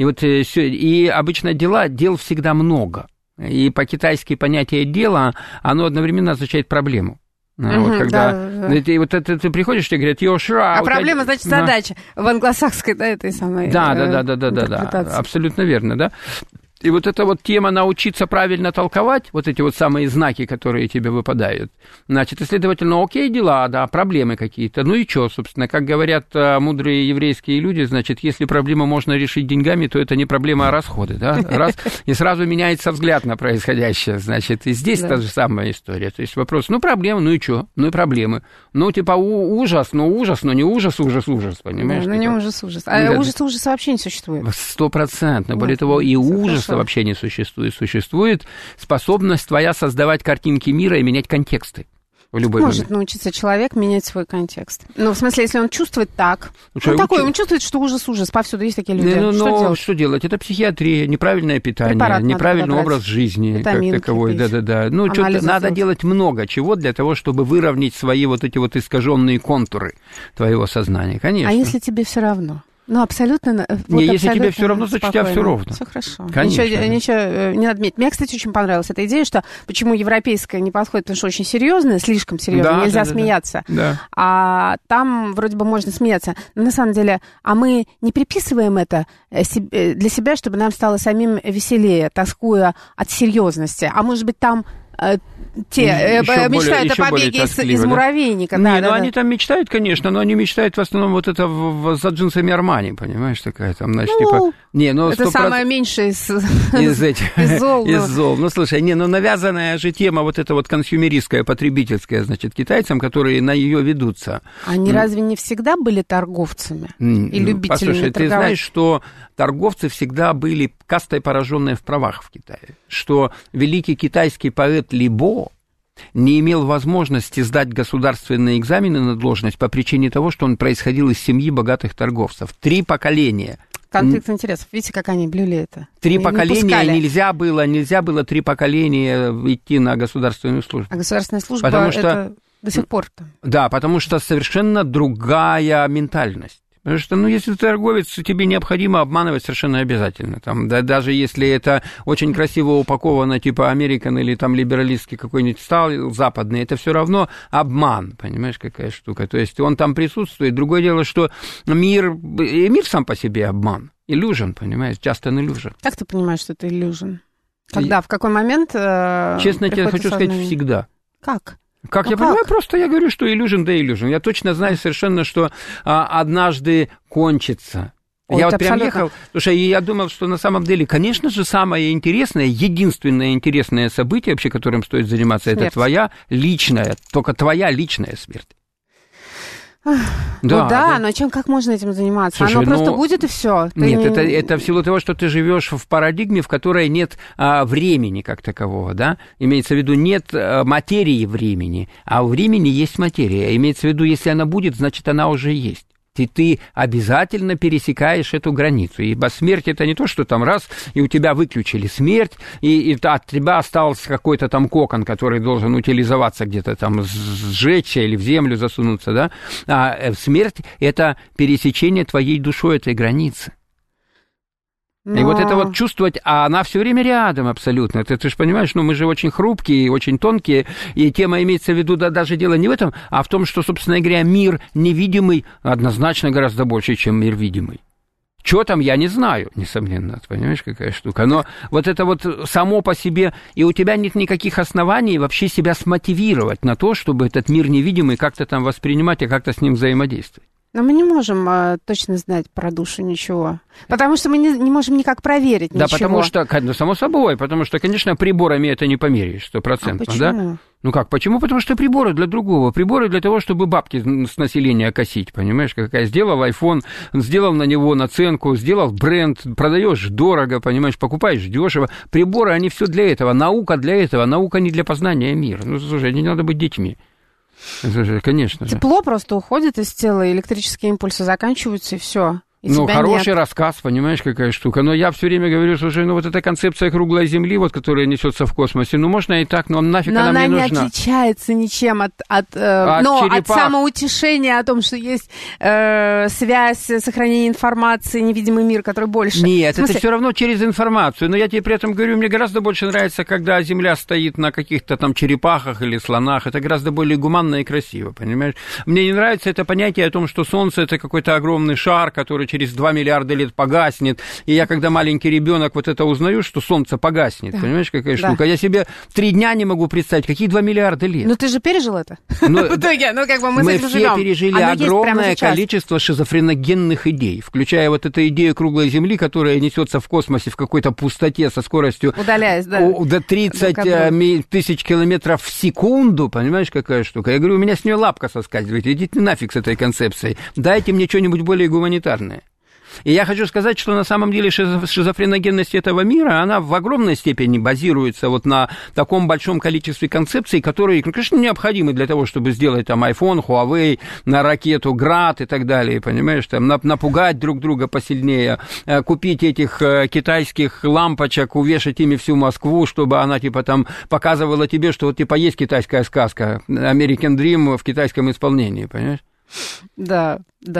И обычно дел всегда много. И по-китайски понятие дела, оно одновременно означает проблему. Вот когда ты приходишь, тебе говорят, йошра. А проблема, значит, задача в англосакской, да, этой самой. Да, абсолютно верно, да. И вот эта вот тема научиться правильно толковать, вот эти вот самые знаки, которые тебе выпадают, значит, и, следовательно, окей, дела, да, проблемы какие-то, ну и что, собственно, как говорят мудрые еврейские люди, значит, если проблему можно решить деньгами, то это не проблема, а расходы, да, раз, и сразу меняется взгляд на происходящее, значит, и здесь та же самая история, то есть вопрос, ну, проблемы, ну и что, ну и проблемы, ну, типа, ужас, но не ужас, понимаешь? Ну, не ужас, а ужаса вообще не существует. 100%, более того, и ужас вообще не существует. Существует способность твоя создавать картинки мира и менять контексты. Может научиться человек менять свой контекст. Ну, в смысле, если он чувствует так. Он чувствует, что ужас, повсюду есть такие люди. Что делать? Это психиатрия, неправильное питание, неправильный образ жизни, как таковой. Да. Ну, надо делать много чего для того, чтобы выровнять свои вот эти вот искаженные контуры твоего сознания. Конечно. А если тебе все равно? Ну, абсолютно. Если тебе все равно, значит, у тебя все ровно. Все хорошо. Конечно. Ничего не надо менять. Мне, кстати, очень понравилась эта идея, что почему европейская не подходит, потому что очень серьезная, слишком серьезная, нельзя смеяться. Да. А там вроде бы можно смеяться. Но на самом деле, мы не приписываем это для себя, чтобы нам стало самим веселее, тоскуя от серьезности. А может быть, там мечтают о побеге из муравейника. Они там мечтают, конечно, но они мечтают в основном вот это за джинсами Армани, понимаешь, такая там, значит, это самое меньшее из зол. Ну, слушай, навязанная же тема вот эта вот консюмеристская, потребительская, значит, китайцам, которые на ее ведутся. Они разве не всегда были торговцами и любителями послушай, торговать? Ты знаешь, что торговцы всегда были кастой, пораженной в правах в Китае, что великий китайский поэт Либо не имел возможности сдать государственные экзамены на должность по причине того, что он происходил из семьи богатых торговцев. 3 поколения Конфликт интересов. Видите, как они блюли это? 3 поколения нельзя было 3 поколения идти на государственную службу. А государственная служба это до сих пор там. Да, потому что совершенно другая ментальность. Потому что, если ты торговец, тебе необходимо обманывать совершенно обязательно. Там, даже если это очень красиво упаковано, типа American или там либералистский какой-нибудь стал западный, это все равно обман, понимаешь, какая штука. То есть он там присутствует. Другое дело, что мир сам по себе обман. Illusion, понимаешь, just an illusion. Как ты понимаешь, что это illusion? Когда, в какой момент? Честно тебе хочу сказать, всегда. Как? Как я понимаю, просто я говорю, что illusion, да illusion. Я точно знаю совершенно, что однажды кончится. Я вот прям ехал, слушай, я думал, что на самом деле, конечно же, самое интересное, единственное интересное событие, вообще, которым стоит заниматься, смерть. Это твоя личная, только твоя личная смерть. Да, но как можно этим заниматься? Слушай, оно просто будет и все. Нет, это в силу того, что ты живешь в парадигме, в которой нет времени как такового, да? Имеется в виду, нет материи времени, а у времени есть материя. Имеется в виду, если она будет, значит, она уже есть. Ты обязательно пересекаешь эту границу. Ибо смерть — это не то, что там раз, и у тебя выключили смерть, и от тебя остался какой-то там кокон, который должен утилизоваться где-то там, сжечься или в землю засунуться, да? А смерть — это пересечение твоей душой этой границы. И вот это вот чувствовать, а она все время рядом абсолютно. Ты же понимаешь, мы же очень хрупкие, очень тонкие, и тема имеется в виду, даже дело не в этом, а в том, что, собственно говоря, мир невидимый однозначно гораздо больше, чем мир видимый. Что там, я не знаю, несомненно, понимаешь, какая штука. Но вот это вот само по себе, и у тебя нет никаких оснований вообще себя смотивировать на то, чтобы этот мир невидимый как-то там воспринимать и как-то с ним взаимодействовать. Но мы не можем точно знать про душу ничего, потому что мы не можем никак проверить ничего. Да, потому что, само собой, потому что, конечно, приборами это не померяешь 100%. Почему? Да? Ну как, почему? Потому что приборы для другого. Приборы для того, чтобы бабки с населения косить, понимаешь, какая. Сделал iPhone, сделал на него наценку, сделал бренд, продаешь дорого, понимаешь, покупаешь дешево. Приборы, они все для этого. Наука для этого. Наука не для познания мира. Ну, слушай, не надо быть детьми. Слушай, конечно же. Тепло просто уходит из тела, электрические импульсы заканчиваются, и все. Ну, хороший рассказ, понимаешь, какая штука. Но я все время говорю, слушай, вот эта концепция круглой Земли, вот, которая несется в космосе, можно и так, но нафиг она мне нужна. Но она не отличается ничем от самоутешения о том, что есть связь, сохранение информации, невидимый мир, который больше. Нет, это все равно через информацию. Но я тебе при этом говорю, мне гораздо больше нравится, когда Земля стоит на каких-то там черепахах или слонах. Это гораздо более гуманно и красиво, понимаешь? Мне не нравится это понятие о том, что Солнце — это какой-то огромный шар, который через 2 миллиарда лет погаснет. И я, когда маленький ребенок, вот это узнаю, что Солнце погаснет. Да. Понимаешь, какая штука? Я себе 3 дня не могу представить, какие 2 миллиарда лет. Ну, ты же пережил это. В итоге, мы с этим живем. Мы все пережили огромное количество шизофреногенных идей, включая вот эту идею круглой Земли, которая несется в космосе в какой-то пустоте со скоростью до 30 тысяч километров в секунду. Понимаешь, какая штука? Я говорю, у меня с нее лапка соскальзывает. Идите нафиг с этой концепцией. Дайте мне что-нибудь более гуманитарное. И я хочу сказать, что на самом деле шизофреногенность этого мира, она в огромной степени базируется вот на таком большом количестве концепций, которые, конечно, необходимы для того, чтобы сделать там iPhone, Huawei, на ракету Град и так далее, понимаешь, там напугать друг друга посильнее, купить этих китайских лампочек, увешать ими всю Москву, чтобы она типа там показывала тебе, что вот типа есть китайская сказка, American Dream в китайском исполнении, понимаешь? Да.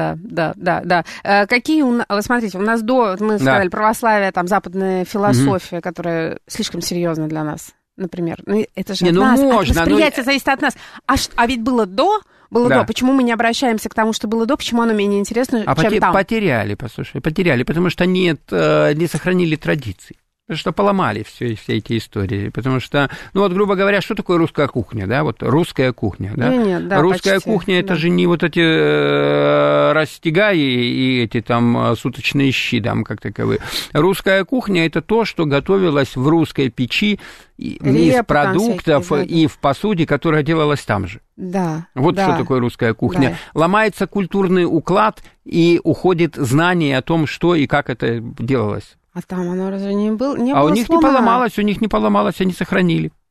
Какие смотрите, у нас мы сказали, православие, там, западная философия, которая слишком серьезна для нас, например. Ну, это же от нас, восприятие зависит от нас. А ведь было до, почему мы не обращаемся к тому, что было до, почему оно менее интересно, чем там? Потеряли, потому что не сохранили традиций. Потому что поломали все эти истории. Потому что, вот, грубо говоря, что такое русская кухня, да? Вот русская кухня, да? Нет, да, русская почти, кухня, это же не вот эти растягаи и эти там суточные щи, там, как таковые. Русская кухня — это то, что готовилось в русской печи из продуктов и в посуде, которая делалась там же. Да. Вот что такое русская кухня. Да. Ломается культурный уклад, и уходит знание о том, что и как это делалось. А там оно разве не было? У них не поломалось, они сохранили.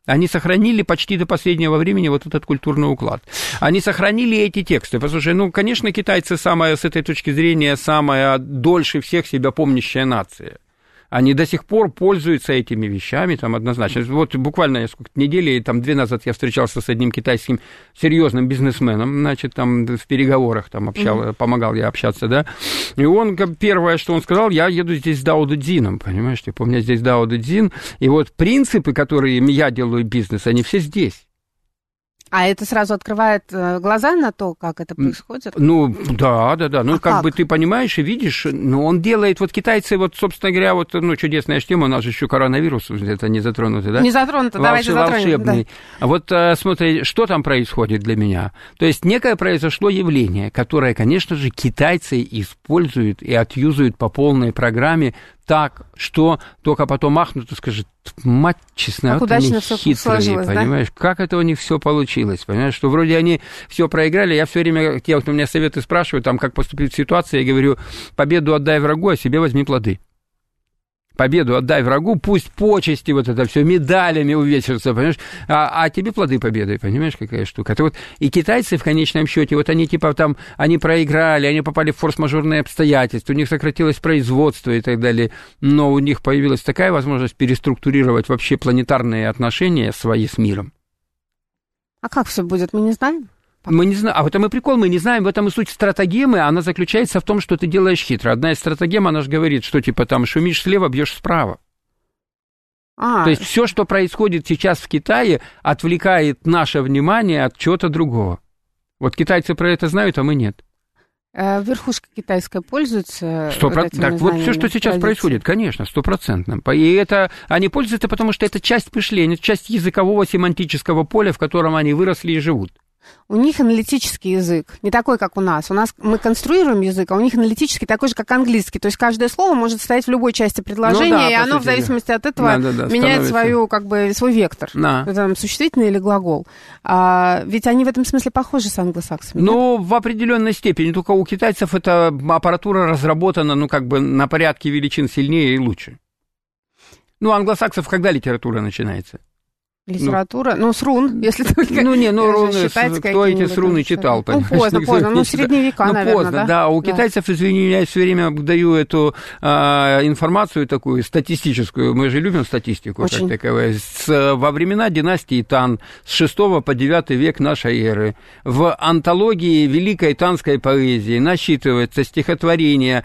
Они сохранили почти до последнего времени вот этот культурный уклад. Они сохранили эти тексты. Послушай, ну, конечно, китайцы самая, с этой точки зрения, самая дольше всех себя помнящая нация. Они до сих пор пользуются этими вещами, там, однозначно. Вот буквально несколько недель, там, 2 назад я встречался с одним китайским серьезным бизнесменом, значит, там, в переговорах, там, помогал я общаться, да, и он, первое, что он сказал, я еду здесь с Дао Дэ Цзином, понимаешь, типа, у меня здесь Дао Дэ Цзин, и вот принципы, которые я делаю бизнес, они все здесь. А это сразу открывает глаза на то, как это происходит? Ну, да. Ну, как бы как? ты понимаешь и видишь, ну, он делает, вот китайцы, вот, собственно говоря, вот, ну, чудесная ж тема, у нас же еще коронавирус, это не затронуто, да? Не затронуто, давайте затронем. Волшебный. Да. Вот смотри, что там происходит для меня? То есть некое произошло явление, которое, конечно же, китайцы используют и отюзают по полной программе так, что только потом махнут и скажут, мать честная, вот они хитрые, понимаешь, да? Как это у них все получилось, понимаешь, что вроде они все проиграли, я все время, те, кто у меня советы спрашивают, там, как поступить в ситуации, я говорю, победу отдай врагу, а себе возьми плоды. Победу отдай врагу, пусть почести, вот это все, медалями увесятся, понимаешь, а тебе плоды победы, понимаешь, какая штука. Это вот и китайцы в конечном счете, вот они типа там, они проиграли, они попали в форс-мажорные обстоятельства, у них сократилось производство и так далее, но у них появилась такая возможность переструктурировать вообще планетарные отношения свои с миром. А как все будет, мы не знаем? Мы не знаем, а в этом и прикол, мы не знаем, в этом и суть стратагемы, она заключается в том, что ты делаешь хитро. Одна из стратагем, она же говорит, что типа там шумишь слева, бьешь справа. То есть все, что происходит сейчас в Китае, отвлекает наше внимание от чего-то другого. Вот китайцы про это знают, а мы нет. Верхушка китайская пользуется 100%. Так, вот все, что сейчас происходит, конечно, 100%. И это они пользуются, потому что это часть мышления, часть языкового семантического поля, в котором они выросли и живут. У них аналитический язык, не такой, как у нас. У нас мы конструируем язык, а у них аналитический такой же, как английский. То есть каждое слово может стоять в любой части предложения, ну, да, и оно в зависимости от этого меняет свою, как бы, свой вектор. Да. Это существительное или глагол. Ведь они в этом смысле похожи с англосаксами. Ну, да? В определенной степени. Только у китайцев эта аппаратура разработана, ну, как бы на порядке величин сильнее и лучше. Ну, у англосаксов когда литература начинается? Литература, с рун, если только считать, кто эти с руны читал, понимаешь? Поздно, средние века, наверное, поздно, да. У китайцев, извини, я все время даю эту информацию такую статистическую, мы же любим статистику, как таковая, во времена династии Тан, с 6 по 9 век нашей эры, в антологии великой танской поэзии насчитывается стихотворение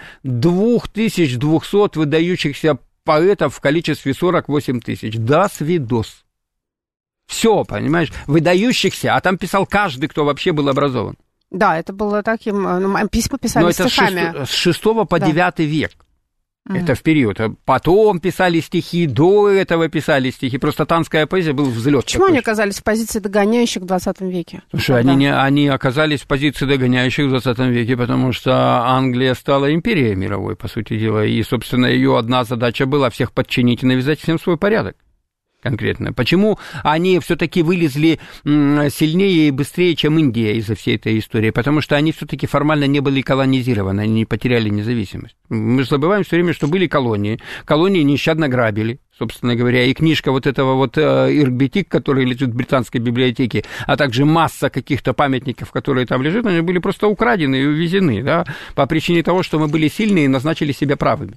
2200 выдающихся поэтов в количестве 48 тысяч. Да, свидос. Все, понимаешь, выдающихся, а там писал каждый, кто вообще был образован. Да, это было таким, письма писали стихами. Но это с 6 по 9 век. Это в период. Потом писали стихи, до этого писали стихи. Просто танская поэзия был взлет. Почему они оказались в позиции догоняющих в 20 веке? Слушай, они оказались в позиции догоняющих в 20 веке, потому что Англия стала империей мировой, по сути дела. И, собственно, ее одна задача была всех подчинить и навязать всем свой порядок. Конкретно. Почему они все-таки вылезли сильнее и быстрее, чем Индия из-за всей этой истории? Потому что они все-таки формально не были колонизированы, они не потеряли независимость. Мы же забываем все время, что были колонии. Колонии нещадно грабили, собственно говоря. И книжка вот этого вот Ирк-Бетик, который лежит в британской библиотеке, а также масса каких-то памятников, которые там лежат, они были просто украдены и увезены, да, по причине того, что мы были сильные и назначили себя правыми.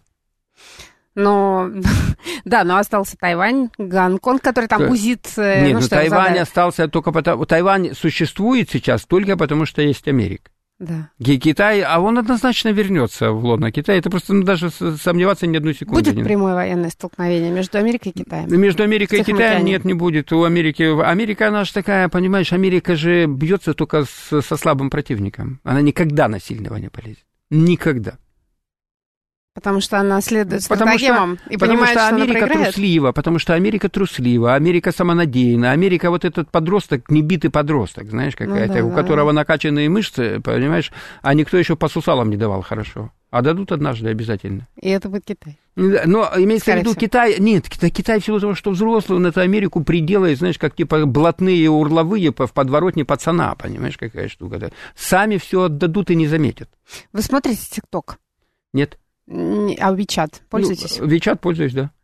Но остался Тайвань, Гонконг, который там гузит. Нет, Тайвань остался только потому... Тайвань существует сейчас только потому, что есть Америка. Да. Китай, а он однозначно вернется в лоно Китая. Это просто даже сомневаться ни одну секунду. Будет прямое военное столкновение между Америкой и Китаем? Между Америкой и Китаем нет, не будет. У Америки... Америка, она же такая, понимаешь, Америка же бьется только со слабым противником. Она никогда на сильного не полезет. Никогда. Потому что она следует стратегемам и понимает, что она проиграет? Потому что Америка труслива, Америка самонадеянна, Америка вот этот подросток, небитый подросток, знаешь, какая-то, у которого накачанные мышцы, понимаешь, а никто еще по сусалам не давал хорошо. А дадут однажды обязательно. И это будет Китай. Но имеется в виду Китай... Нет, Китай в силу того, что взрослый, он эту Америку приделает, знаешь, как типа блатные урловые в подворотне пацана, понимаешь, какая штука-то. Сами все отдадут и не заметят. Вы смотрите ТикТок? Нет. А WeChat пользуетесь? WeChat пользуюсь, да.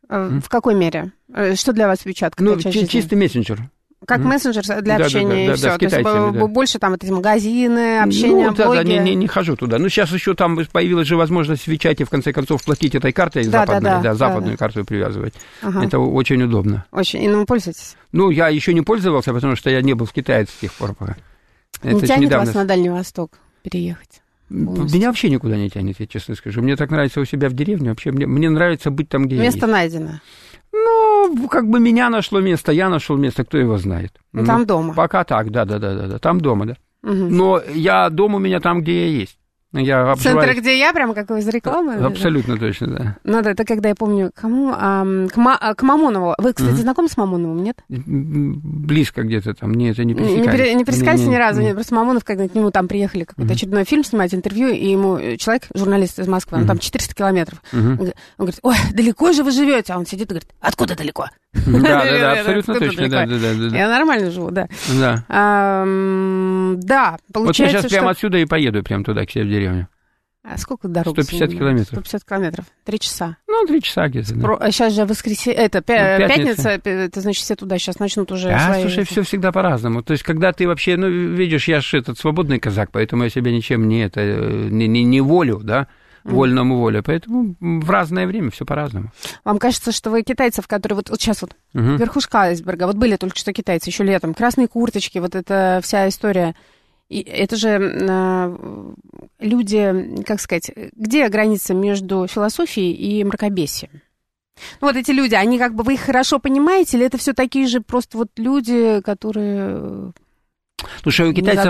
В какой мере? Что для вас WeChat? Ну, чистый мессенджер. Как мессенджер для общения, и все. То есть больше там вот эти магазины, общение, блоги. Да, не хожу туда. Ну, сейчас еще там появилась же возможность в WeChat, в конце концов, платить этой картой западную карту привязывать. Это очень удобно. Очень. И вы пользуетесь? Ну, я еще не пользовался, потому что я не был в Китае с тех пор пока. Не тянет вас на Дальний Восток переехать? Меня вообще никуда не тянет, я честно скажу. Мне так нравится у себя в деревне. Вообще, мне нравится быть там, где место найдено. Ну, как бы меня нашло место, я нашел место, кто его знает. Там дома? Пока так, да, там дома, да. Угу. Но дом у меня там, где я есть. Центр, где я, прямо как из рекламы? Абсолютно точно, да. Ну да, это когда я помню, к Мамонову. Вы, кстати, знакомы с Мамоновым, нет? Близко где-то там, это не пересекались. Не пересекались ни разу, нет. Просто Мамонов, когда к нему там приехали какой-то очередной фильм снимать, интервью, и ему человек, журналист из Москвы, он там 400 километров. Он говорит, ой, далеко же вы живете? А он сидит и говорит, откуда далеко? Да, абсолютно точно, да. Я нормально живу, да. Да, получается, вот я сейчас прямо отсюда и поеду прямо туда, к себе в деревню. А сколько дорога? 150 километров. 150 километров. 3 часа. Ну, 3 часа где-то, да. А сейчас же пятница, это значит, все туда сейчас начнут уже свои... Слушай, все всегда по-разному. То есть, когда ты вообще, видишь, я же свободный казак, поэтому я себя ничем не волю, да, вольному воле. Поэтому в разное время все по-разному. Вам кажется, что вы китайцев, которые вот сейчас верхушка айсберга, вот были только что китайцы еще летом, красные курточки, вот эта вся история... И это же люди, как сказать, где граница между философией и мракобесием? Ну, вот эти люди, они как бы, вы их хорошо понимаете, или это все такие же просто вот люди, которые... Слушай, у китайцев,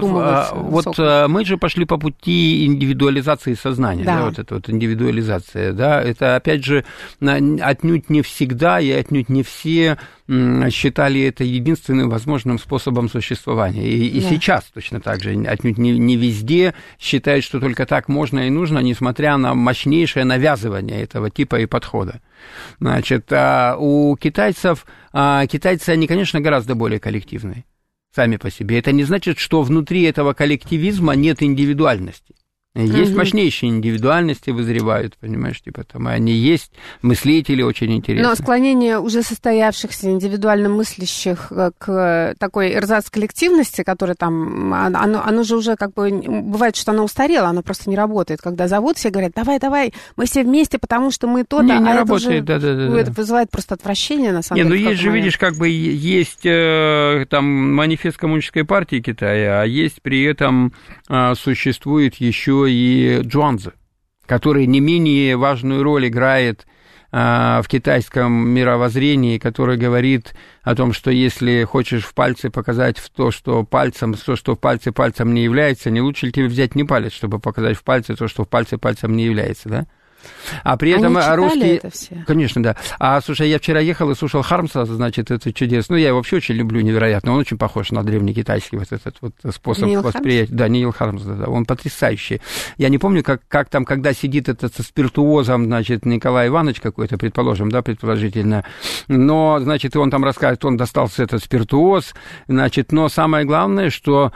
мы же пошли по пути индивидуализации сознания, да, вот эта вот индивидуализация, да, это, опять же, отнюдь не всегда и отнюдь не все считали это единственным возможным способом существования. И сейчас точно так же, отнюдь не везде считают, что только так можно и нужно, несмотря на мощнейшее навязывание этого типа и подхода. Значит, у китайцев, китайцы, они, конечно, гораздо более коллективные. Сами по себе. Это не значит, что внутри этого коллективизма нет индивидуальности. Есть мощнейшие индивидуальности, вызревают, понимаешь, типа там, и они есть, мыслители очень интересные. Но склонение уже состоявшихся индивидуально мыслящих к такой эрзац-коллективности, которая там, оно же уже как бы, бывает, что оно устарело, оно просто не работает. Когда зовут, все говорят, давай, мы все вместе, потому что мы то-то, не работает, это вызывает просто отвращение, на самом деле. Ну есть же, видишь, как бы есть там манифест Коммунистической партии Китая, а есть при этом существует еще и Джуанцзы, который не менее важную роль играет в китайском мировоззрении, который говорит о том, что если хочешь в пальце показать то, что в пальце пальцем не является, не лучше ли тебе взять не палец, чтобы показать в пальце то, что в пальце пальцем не является, да? А при этом русские... это все? Конечно, да. Слушай, я вчера ехал и слушал Хармса, значит, это чудесно. Ну, я его вообще очень люблю, невероятно. Он очень похож на древнекитайский вот этот вот способ восприятия. Да, Нил Хармс, да, он потрясающий. Я не помню, как там, когда сидит этот со спиртуозом, значит, Николай Иванович какой-то, предположим, да, предположительно. Но, значит, он там рассказывает, он достался этот спиртуоз, значит, но самое главное, что...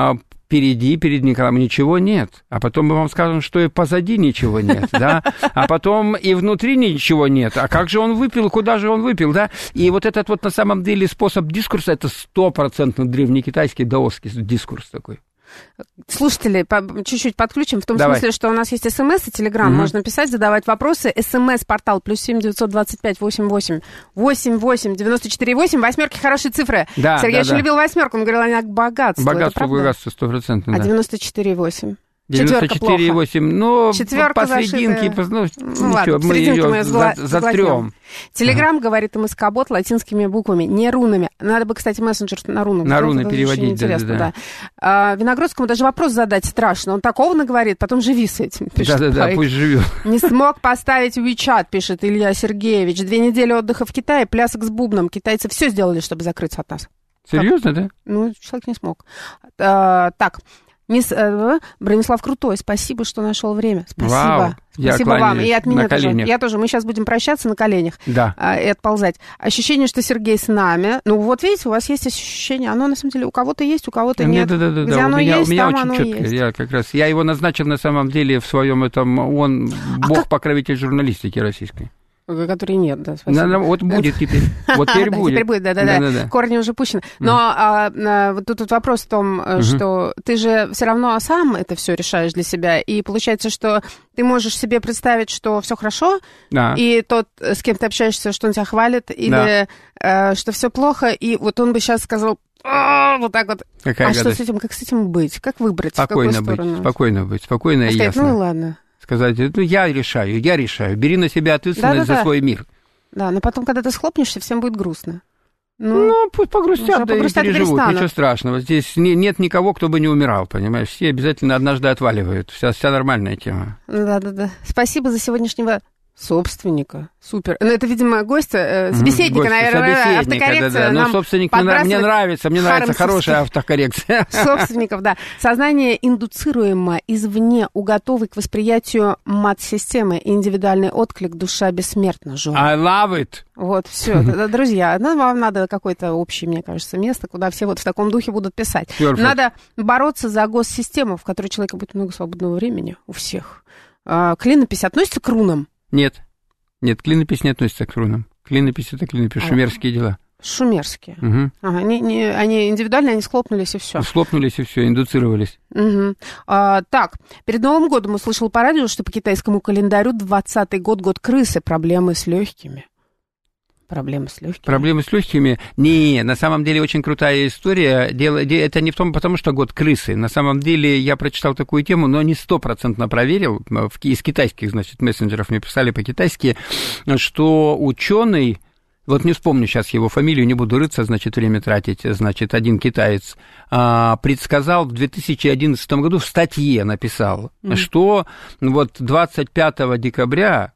перед Николаем ничего нет, а потом мы вам скажем, что и позади ничего нет, да, а потом и внутри ничего нет, а как же он выпил, куда же он выпил, да, и вот этот вот на самом деле способ дискурса, это 100% древнекитайский даосский дискурс такой. Слушатели, чуть-чуть подключим, в том смысле, что у нас есть СМС и Телеграм, можно писать, задавать вопросы. СМС-портал +7 925 88 88 94 8. Восьмерки хорошие цифры. Да, Сергей очень любил восьмерку, он говорил, она к богатству. Богатство, 100%. А 94,8? 94,8, но четверка посрединке, ладно, мы ее затрем. Телеграм говорит МСК-бот латинскими буквами, не рунами. Надо бы, кстати, мессенджер на рунах. На руны переводить, да. Виногродскому даже вопрос задать страшно. Он такого наговорит, потом живи с этим, пишет. Да, пусть живет. Не смог поставить WeChat, пишет Илья Сергеевич. 2 недели отдыха в Китае, плясок с бубном. Китайцы все сделали, чтобы закрыться от нас. Серьезно, да? Ну, человек не смог. Так. Бронислав Крутой, спасибо, что нашел время. Спасибо. Вау, спасибо вам. И от меня тоже. Я тоже. Мы сейчас будем прощаться на коленях. Да. И отползать. Ощущение, что Сергей с нами. Ну, вот видите, у вас есть ощущение. Оно, на самом деле, у кого-то есть, у кого-то нет. Да. Где оно есть, у меня там очень оно четко. есть. Я его назначил, на самом деле, в своем этом... Он бог-покровитель журналистики российской. Который нет, да, спасибо. Вот будет теперь. Вот теперь будет. Теперь будет, да. Корни уже пущены. Но вот тут вопрос в том, что ты же все равно сам это все решаешь для себя. И получается, что ты можешь себе представить, что все хорошо, и тот, с кем ты общаешься, что он тебя хвалит, или что все плохо, и вот он бы сейчас сказал... Вот так вот. Какая гадость. Что с этим, как с этим быть? Как выбрать? Спокойно быть, спокойно и ясно. Ну ладно. Сказать, я решаю, бери на себя ответственность за свой мир. Да, но потом, когда ты схлопнешься, всем будет грустно. Пусть погрустят, да и переживут, ничего страшного. Здесь нет никого, кто бы не умирал, понимаешь? Все обязательно однажды отваливают, вся нормальная тема. Да. Спасибо за сегодняшнего собственника. Супер. Ну, это, видимо, собеседника, наверное, автокоррекция. Да. Собственник мне нравится хорошая автокоррекция. Собственников, да. Сознание индуцируемо извне у готовой к восприятию мат-системы. Индивидуальный отклик, душа бессмертна. I love it. Вот, все. Друзья, вам надо какое-то общее, мне кажется, место, куда все вот в таком духе будут писать. Perfect. Надо бороться за госсистему, в которой у человека будет много свободного времени, у всех. Клинопись относится к рунам? Нет, клинопись не относится к рунам. Клинопись — это клинопись, шумерские дела. Шумерские. Угу. Они индивидуально, они схлопнулись, и все. Схлопнулись, и все, индуцировались. Угу. Так, перед Новым годом услышал по радио, что по китайскому календарю 20-й год крысы, проблемы с легкими. Проблемы с легкими? Не, на самом деле очень крутая история. Это не в том, потому что год крысы. На самом деле я прочитал такую тему, но не 100% проверил. Из китайских, значит, мессенджеров мне писали по-китайски, что ученый, вот не вспомню сейчас его фамилию, не буду рыться, значит, время тратить, значит, один китаец, предсказал в 2011 году, в статье написал, что вот 25 декабря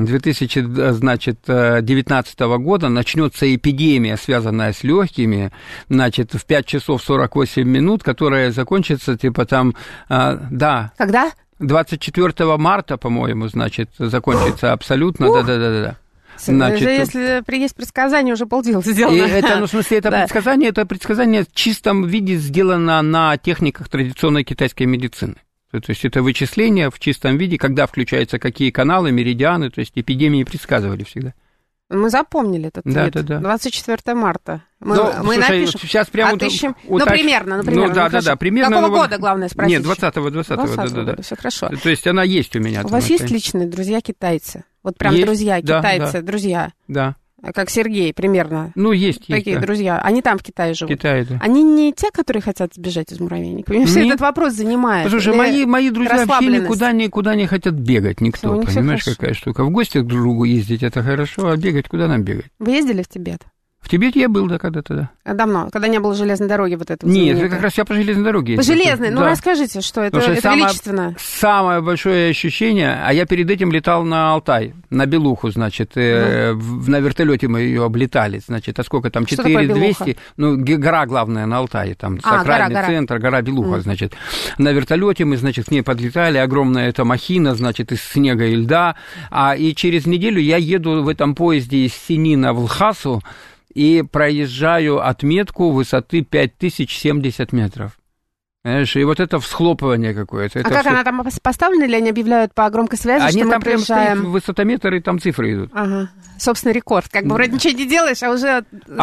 2019 года начнется эпидемия, связанная с легкими, значит, в 5 часов 48 минут, которая закончится, типа там, да. Когда? 24 марта, по-моему, значит, закончится абсолютно, да. Значит, если есть предсказание, уже полдела сделано. Это, в смысле, это предсказание в чистом виде сделано на техниках традиционной китайской медицины. То есть это вычисления в чистом виде, когда включаются какие каналы, меридианы, то есть эпидемии предсказывали всегда. Мы запомнили этот вид. Да. 24 марта. Мы напишем, сейчас прямо отыщем. Примерно. Примерно. Какого года, главное, спросить? Нет, 20-го, да. Все хорошо. То есть она есть у меня. У вас есть личные друзья-китайцы? Вот прям есть, друзья китайцы, друзья. Да. Как Сергей, примерно. Есть. Такие друзья. Они там в Китае живут. В Китае, да. Они не те, которые хотят сбежать из муравейника. Меня все этот вопрос занимает. Слушай, мои друзья вообще никуда не хотят бегать. Никто. Понимаешь, какая штука? В гости друг к другу ездить — это хорошо, а бегать куда нам бегать? Вы ездили в Тибет? В Тибете я был, да, когда-то, да. Давно, когда не было железной дороги вот этой. Нет, как раз я по железной дороге ездил. По железной? Да. Расскажите, что это величественно. Самое большое ощущение, а я перед этим летал на Алтай, на Белуху, значит, на вертолете мы ее облетали, значит, а сколько там, 4200, гора главная на Алтае, там, сакральный центр, гора Белуха, значит. На вертолете мы, значит, к ней подлетали, огромная эта махина, значит, из снега и льда, и через неделю я еду в этом поезде из Синина в Лхасу, и проезжаю отметку высоты 5070 метров. Понимаешь, и вот это всхлопывание какое-то. Как она там поставлена, или они объявляют по громкой связи, что мы там проезжаем? Прям стоит высотометр, и там цифры идут. Ага. Собственно, рекорд. Как бы вроде ничего не делаешь, а уже...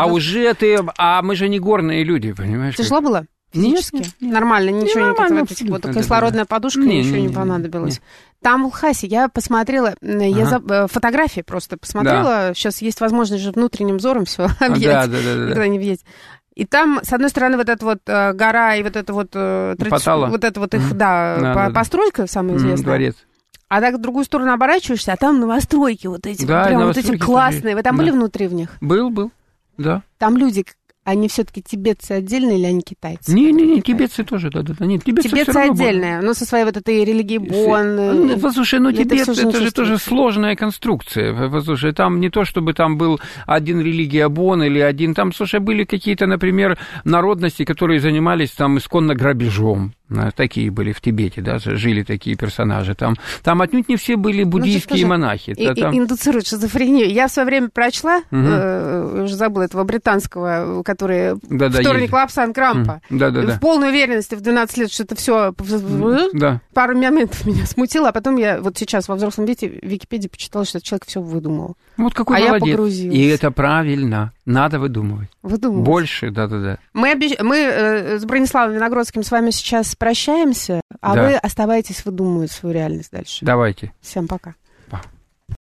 А мы же не горные люди, понимаешь? Тяжело было? Физически? Нет. Нормально, ничего не вот кислородная подушка, ничего не понадобилось. Там в Лхасе я посмотрела, фотографии просто посмотрела, сейчас есть возможность же внутренним взором все объять, никуда не въедь. И там, с одной стороны, вот эта вот гора и вот эта вот их, постройка самая известная. Дворец. А так в другую сторону оборачиваешься, а там новостройки вот эти, прям вот эти классные. Вы там были внутри в них? Был, да. Там люди... Они все-таки тибетцы отдельные или они китайцы? Не, тибетцы тоже, да. Нет, тибетцы отдельные, но со своей вот этой религией Бон. Послушай, Тибет это же тоже сложная конструкция. Послушай, там не то, чтобы там был один религия Бон или один. Там, слушай, были какие-то, например, народности, которые занимались там исконно грабежом. Такие были в Тибете, да, жили такие персонажи. Там отнюдь не все были буддийские монахи. Индуцируют шизофрению. Я в свое время прочла, уже забыла этого британского, который «Вторник Лапсан Крампа». В полной уверенности в 12 лет, что это все пару моментов меня смутило, а потом я вот сейчас во взрослом виде в Википедии почитала, что этот человек все выдумал. Вот какой молодец. Я погрузилась. И это правильно. Надо выдумывать. Больше, да-да-да. Мы с Брониславом Виногродским с вами сейчас прощаемся, а вы оставайтесь выдумывать свою реальность дальше. Давайте. Всем пока.